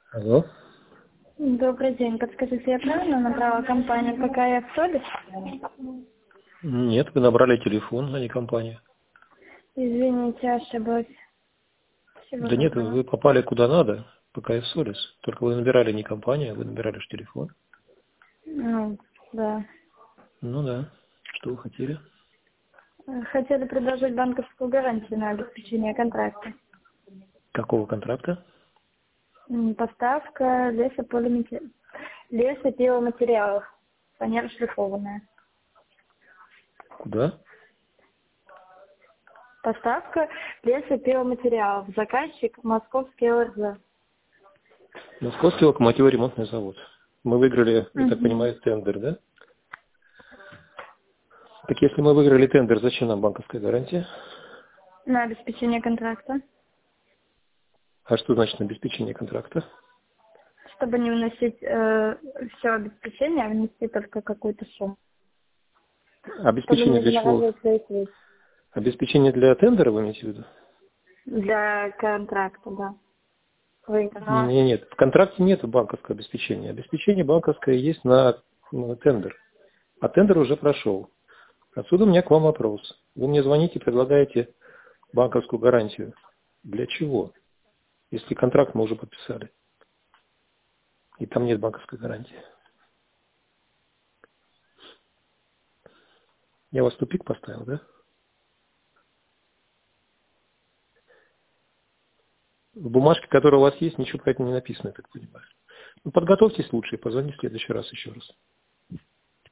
Алло? Добрый день. Подскажите, я правильно набрала компанию ККФ Солис? Нет, вы набрали телефон, а не компания. Извините, ошиблась. Всего Да нет, доброго. вы попали куда надо, ПКФ Солис. Только вы набирали не компанию, а вы набирали же телефон. Ну, да. Ну да. Что вы хотели? Хотели предложить банковскую гарантию на обеспечение контракта. Какого контракта? Поставка лесопиломатериалов. Фанера шлифованная. Куда? Поставка лесопиломатериалов. Заказчик Московский ЛРЗ. Московский локомотиво-ремонтный завод. Мы выиграли, я так Угу. понимаю, тендер, да? Так если мы выиграли тендер, зачем нам банковская гарантия? На обеспечение контракта. А что значит обеспечение контракта? Чтобы не вносить все обеспечение, а внести только какую-то сумму. Чтобы Обеспечение не для чего? замораживать свои средства. Обеспечение для тендера вы имеете в виду? Для контракта, да. Выиграла. Нет, в контракте нет банковского обеспечения. Обеспечение банковское есть на тендер. А тендер уже прошел. Отсюда у меня к вам вопрос. Вы мне звоните, предлагаете банковскую гарантию. Для чего? Если контракт мы уже подписали, и там нет банковской гарантии. Я вас в тупик поставил, да? В бумажке, которая у вас есть, ничего про это не написано, я так понимаю. Ну, подготовьтесь лучше и позвоните в следующий раз еще раз.